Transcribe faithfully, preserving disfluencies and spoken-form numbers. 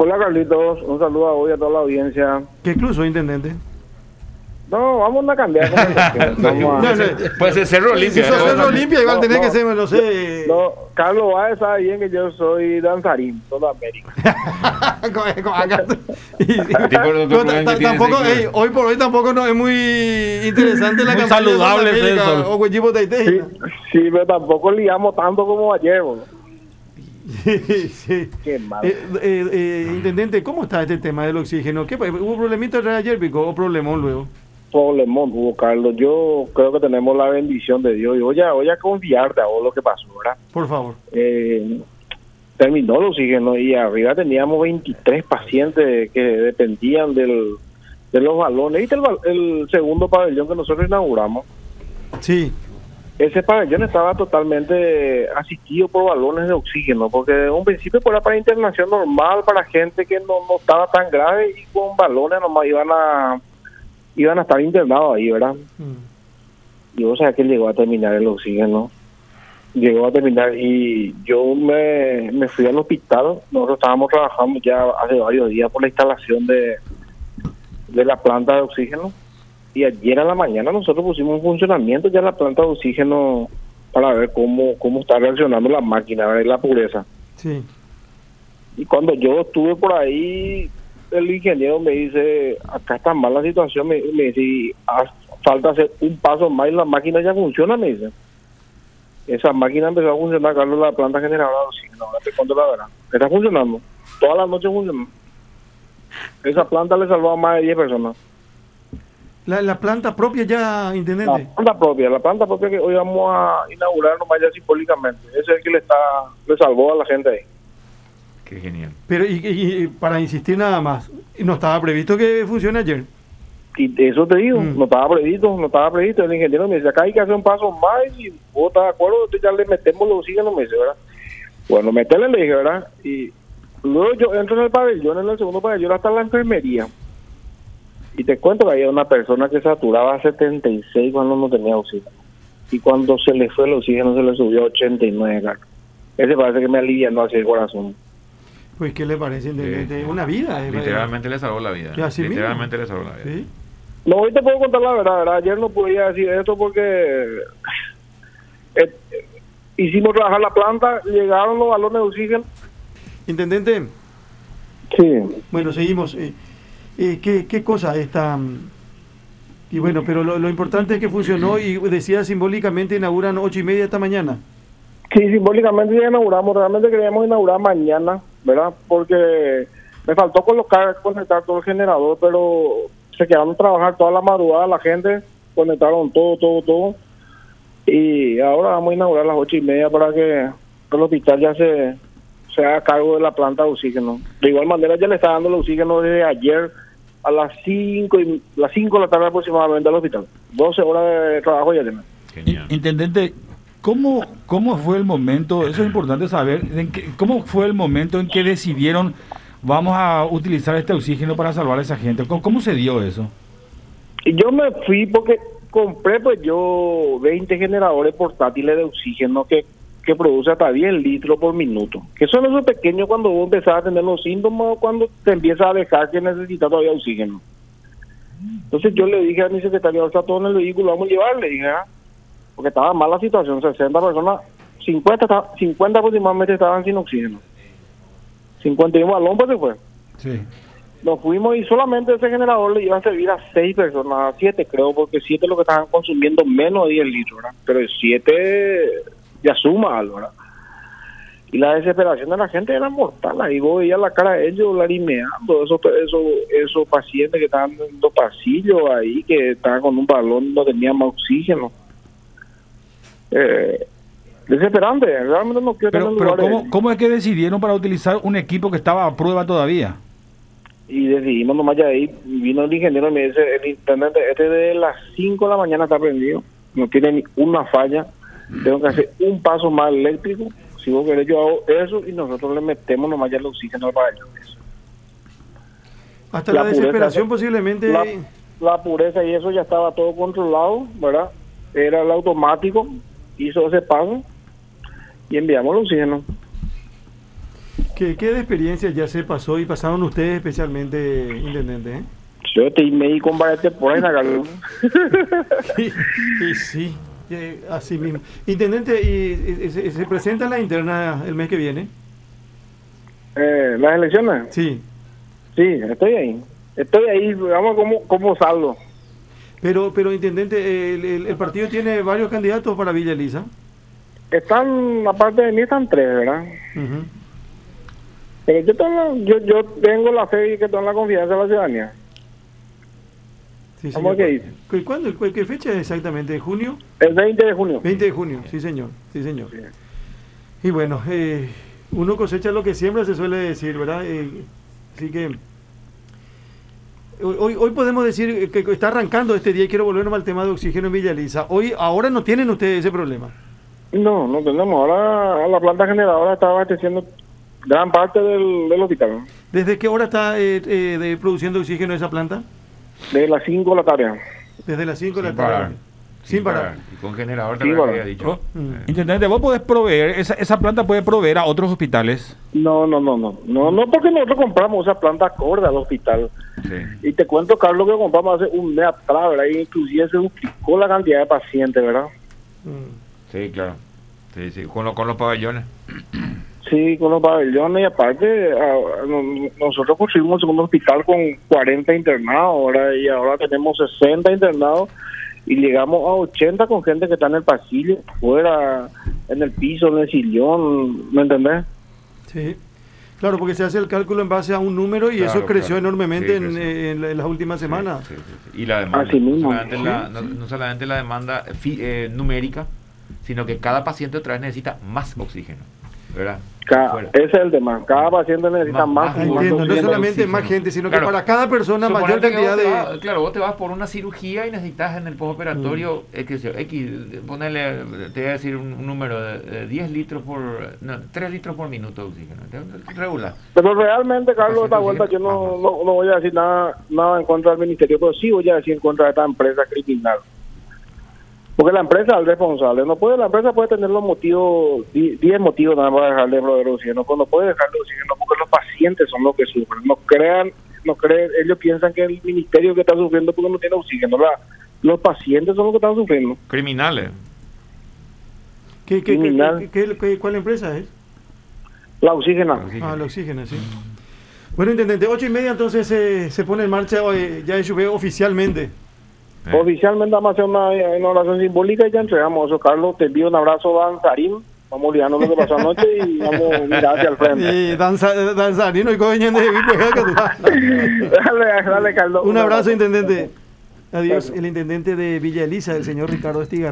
Hola Carlitos, un saludo a hoy a toda la audiencia. ¿Qué club soy, intendente? No, vamos a cambiar. no, no, no, puede ser Cerro Olimpia. Si sos Cerro Olimpia, igual no, tenés no, que ser, no sé. No, Carlos Báez sabe bien que yo soy danzarín, toda América. con, con acá. Y, no, tampoco, ey, hoy por hoy tampoco no es muy interesante la muy campaña saludable de eso. O Huechipo Teite. Sí, sí, pero tampoco liamos tanto como ayer, bro. Sí, sí. Qué mal. Eh, eh, eh, intendente, ¿cómo está este tema del oxígeno? ¿Qué, ¿Hubo problemita ayer, Pico, o problemón luego? Problemón hubo, Carlos. Yo creo que tenemos la bendición de Dios. Y voy a, voy a confiarte a vos lo que pasó, ¿verdad? Por favor. Eh, terminó el oxígeno y arriba teníamos veintitrés pacientes que dependían del, de los balones. ¿Viste el, el segundo pabellón que nosotros inauguramos? Sí. Ese pabellón estaba totalmente asistido por balones de oxígeno, porque en un principio era para internación normal, para gente que no, no estaba tan grave, y con balones nomás iban a iban a estar internados ahí, ¿verdad? Mm. Y vos sabés que llegó a terminar el oxígeno. Llegó a terminar y yo me, me fui al hospital. Nosotros estábamos trabajando ya hace varios días por la instalación de, de la planta de oxígeno. Y ayer a la mañana nosotros pusimos en funcionamiento ya la planta de oxígeno para ver cómo, cómo está reaccionando la máquina, ¿verdad? Y la pureza. Sí. Y cuando yo estuve por ahí, el ingeniero me dice, acá está mal la situación, me, me dice, y falta hacer un paso más y la máquina ya funciona, me dice. Esa máquina empezó a funcionar, Carlos, la planta generadora de oxígeno, ahora te cuento la verdad. Está funcionando, toda la noche funcionó. Esa planta le salvó a más de diez personas. La, la planta propia ya, intendente. La planta propia, la planta propia que hoy vamos a inaugurar nomás ya simbólicamente. Ese es el que le está le salvó a la gente ahí. Qué genial. Pero y, y, y para insistir nada más, ¿no estaba previsto que funcione ayer? Y eso te digo, Mm. no estaba previsto, no estaba previsto. El ingeniero me dice, acá hay que hacer un paso más y vos estás de acuerdo, entonces ya le metemos los oxígenos, me dice, ¿verdad? Bueno, meterle, le dije, ¿verdad? Y luego yo entro en el pabellón, en el segundo pabellón, hasta la enfermería. Y te cuento que había una persona que saturaba a setenta y seis cuando no tenía oxígeno. Y cuando se le fue el oxígeno se le subió a ochenta y nueve, Carlos. Ese parece que me alivianó hacia el corazón. Pues, ¿qué le parece, intendente? Sí. Una vida. Eh, Literalmente le salvó la vida. así Literalmente mismo. le salvó la vida. ¿Sí? No, hoy te puedo contar la verdad, ¿verdad? Ayer no podía decir esto porque eh, hicimos trabajar la planta, llegaron los balones de oxígeno. Intendente. Sí. Bueno, seguimos. Eh, eh, ¿qué, ¿Qué cosa esta? Y bueno, pero lo, lo importante es que funcionó y decía simbólicamente inauguran ocho y media esta mañana. Sí, simbólicamente ya inauguramos, realmente queríamos inaugurar mañana, ¿verdad? Porque me faltó colocar, conectar todo el generador, pero se quedaron a trabajar toda la madrugada la gente, conectaron todo, todo, todo. Y ahora vamos a inaugurar a las ocho y media para que el hospital ya se, se haga cargo de la planta de oxígeno. De igual manera ya le está dando el oxígeno desde ayer a las cinco y las cinco de la tarde aproximadamente al hospital. doce horas de trabajo ya tiene. Genial. Intendente, ¿cómo, ¿cómo fue el momento? Eso es importante saber. En que, ¿Cómo fue el momento en que decidieron vamos a utilizar este oxígeno para salvar a esa gente? ¿Cómo, cómo se dio eso? Y yo me fui porque compré pues yo veinte generadores portátiles de oxígeno que, que produce hasta diez litros por minuto. Que son esos pequeños cuando vos empezás a tener los síntomas o cuando te empiezas a dejar que necesitas todavía oxígeno. Entonces yo le dije a mi secretario, está todo en el vehículo, vamos a llevarle, dije, ¿ah? Porque estaba mal la situación, sesenta personas, cincuenta, cincuenta aproximadamente estaban sin oxígeno. cincuenta y un balón pues se fue. Sí. Nos fuimos y solamente ese generador le iba a servir a seis personas, a siete creo, porque siete lo que estaban consumiendo menos de diez litros, ¿verdad? Pero siete ya suma algo, ¿verdad? Y la desesperación de la gente era mortal. Ahí vos veías la cara de ellos larimeando, esos, esos, esos pacientes que estaban en los pasillos ahí, que estaban con un balón, no tenían más oxígeno. Eh, desesperante, realmente no quiero Pero, tener pero lugares. ¿cómo, ¿cómo es que decidieron para utilizar un equipo que estaba a prueba todavía? Y decidimos nomás ya ahí, vino el ingeniero y me dice, el intendente, este de las cinco de la mañana está prendido, no tiene ni una falla, tengo que hacer un paso más eléctrico, si vos querés yo hago eso y nosotros le metemos nomás ya el oxígeno para ellos. Hasta la, la desesperación pureza, posiblemente... La, la pureza y eso ya estaba todo controlado, ¿verdad? Era el automático, hizo ese paso y enviamos el oxígeno. ¿Qué, ¿Qué de experiencia ya se pasó y pasaron ustedes especialmente, intendente? ¿eh? Yo estoy médico con varias temporadas, Carlos. Sí, sí, sí, eh, así mismo. Intendente, ¿y, y, se, se presenta la interna el mes que viene? Eh, ¿Las elecciones? Sí. Sí, estoy ahí. Estoy ahí, vamos como, como saldo. Pero, pero intendente, el, el, el partido tiene varios candidatos para Villa Elisa. Están, aparte de mí, están tres, ¿verdad? Uh-huh. Pero yo, tengo, yo, yo tengo la fe y que tengo la confianza de la ciudadanía. Sí, ¿Cómo que dice? ¿Cu- ¿Cuándo? ¿Cu- ¿Qué fecha es exactamente? ¿Junio? El veinte de junio. veinte de junio, sí señor, sí señor. Sí. Y bueno, eh, uno cosecha lo que siembra, se suele decir, ¿verdad? Eh, así que hoy, hoy podemos decir que está arrancando este día y quiero volvernos al tema de oxígeno en Villa Elisa. Hoy, ahora no tienen ustedes ese problema. No, no tenemos. Ahora la planta generadora está abasteciendo gran parte del, del hospital. ¿Desde qué hora está eh, eh, de, produciendo oxígeno esa planta? De las cinco de la tarde. Desde las cinco de la Sin tarde. parar. Sin, Sin parar. parar. Y con generador Sí, también bueno. había dicho. Oh, Mm. Intendente, vos podés proveer, esa, esa planta puede proveer a otros hospitales. No, no, no, no. No, no porque nosotros compramos esa planta acorde al hospital. Sí. Y te cuento, Carlos, que compramos hace un mes atrás, ¿verdad? Y inclusive se duplicó la cantidad de pacientes, ¿verdad? Mm. Sí, claro. Sí, sí. Con, lo- con los pabellones. Sí, con los pabellones y aparte a- a- no- nosotros construimos un hospital con cuarenta internados, ¿verdad? Y ahora tenemos sesenta internados y llegamos a ochenta con gente que está en el pasillo, fuera, en el piso, en el sillón, ¿me entendés? Sí. Claro, porque se hace el cálculo en base a un número y Claro, eso creció claro. enormemente Sí, en, creció. en la- en las últimas semanas. Sí, sí, sí. Y la demanda. Así mismo. No solamente, la, no, no solamente la demanda fi- eh, numérica, sino que cada paciente otra vez necesita más oxígeno, ¿verdad? Ca- Fuera. ese es el tema. Cada paciente necesita Más- más. más Ah, más entiendo, no oxígeno. solamente oxígeno. más gente, sino Claro. que para cada persona mayor Suponete que cantidad vos te de... vas- claro, vos te vas por una cirugía y necesitas en el postoperatorio, Mm. eh, qué sé yo, X, ponele, te voy a decir un, un número de, de diez litros por, no, tres litros por minuto de oxígeno, te- regular. Pero realmente, Carlos, esta Paciente vuelta yo oxígeno. no, Ajá. no, no voy a decir nada, nada en contra del ministerio, pero sí voy a decir en contra de esta empresa criminal. Porque la empresa es el responsable. No puede, la empresa puede tener los motivos, di- diez motivos nada más para dejarle de proveer oxígeno, pero no puede dejarle oxígeno porque los pacientes son los que sufren. No crean, no creen, ellos piensan que el ministerio que está sufriendo porque no tiene oxígeno. La, los pacientes son los que están sufriendo. Criminales. ¿Qué, qué, qué, Criminal. qué- qué- qué- ¿Cuál empresa es? La oxígena. Ah, el oxígeno, sí. Bueno, intendente, ocho y media entonces se se pone en marcha eh, ya en Chubé oficialmente. Eh. Oficialmente vamos a hacer una, una oración simbólica y ya entregamos eso. Carlos, te envío un abrazo, danzarín. Vamos olvidando lo que pasó anoche y vamos a mirar hacia el frente. Y danza, danzarino y coño de dale, dale, Carlos. Un abrazo, intendente. Adiós, el intendente de Villa Elisa, el señor Ricardo Estigarribia.